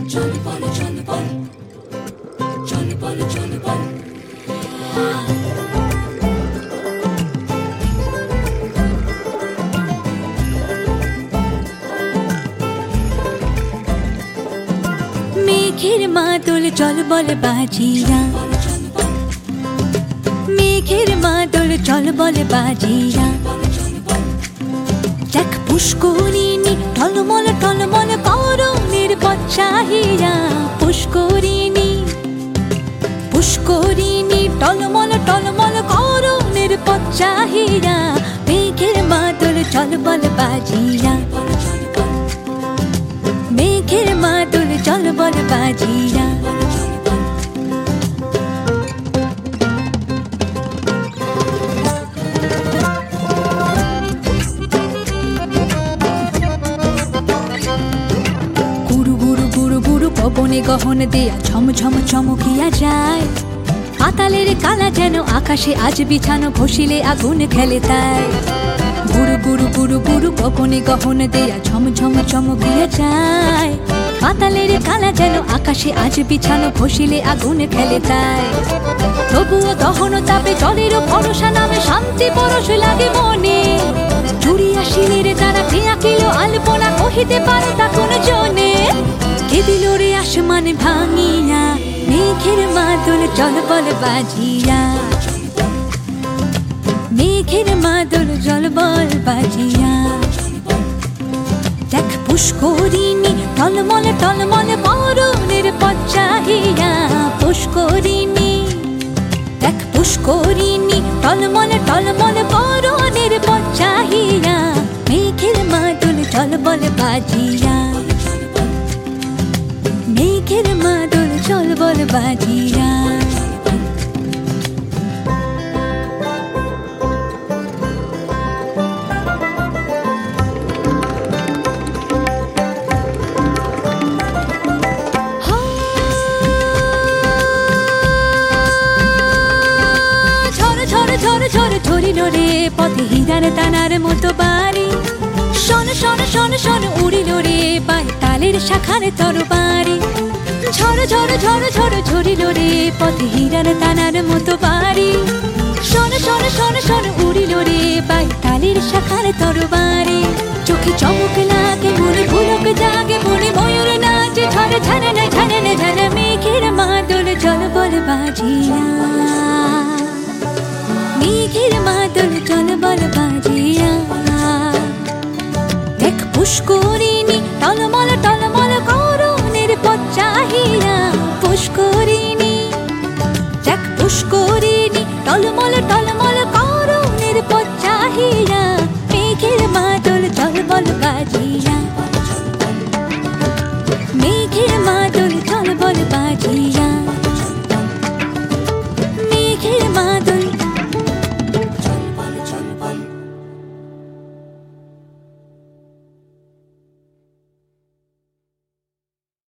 চল বল চল বল চল বল চল বল মেঘের মাদল চল বল বাজিরা মেঘের মাদল চল বল বাজিরা দেখ পুষ্করিণী টলমল টলমল করণের পথ চাহিয়া পুষ্করিণী পুষ্করিণী টলমল টলমল করণের পথ চাহিয়া মেঘের মাদল চল বল বাজিরা মেঘের মাদল চল বল বাজিরা গুরু গুরু গুরু গুরু পবনে গহন দেয়া ঝমঝম চমকিয়া যায় পাতালের কালা যেন আকাশে আজ বিছানো ঘষিলে আগুন খেলে তাই গুরু গুরু গুরু গুরু পবনে গহন দেয়া ঝমঝম চমকিয়া যায় পাতালের কালা যেন আকাশে আজ বিছানো ঘষিলে আগুন খেলে তাই তবুও দহন তাপে জলের ভরসা নামে শান্তি পরশ লাগে মনে জুড়িয়া শিলের দ্বারা ক্রিয়া কিলো আলপনা কহিতে পারে তা কোন জনে কে দিল রে আসমান ভাঙিয়া মেঘের মাদল চল বল বাজিয়া মেঘের মাদল জল বল বাজিয়া দেখ পুষ্করিণী টলমল টলমল করণের পথ চাহিয়া পুষ্করিণী দেখ পুষ্করিণী টলমল টলমল করণের পথ চাহিয়া মেঘের মাদল চল বল বাজিয়া মেঘের মাদল চল বল বাজিয়া ঝরিল রে পথে হীরার দানার মতো বাড়ি শোন শোন শোন শোন উড়িল রে পায় তালের শাখার তরবারি ঝড় ঝড় ঝড় ঝড় ঝরিল রে পথে হীরার দানার মতো বাড়ি শোন শোন শোন শোন উড়িল রে পায় তালের শাখার তরবারি চোখে চমক লাগে মনে ভুলক জাগে মনে ময়ূর নাচে ঝড় ঝানা ঝানা ঝানা মেঘের মাদল জল বল বাজিয়া মেঘের মাদল চল বল বাজিয়া দেখ পুষ্করিণী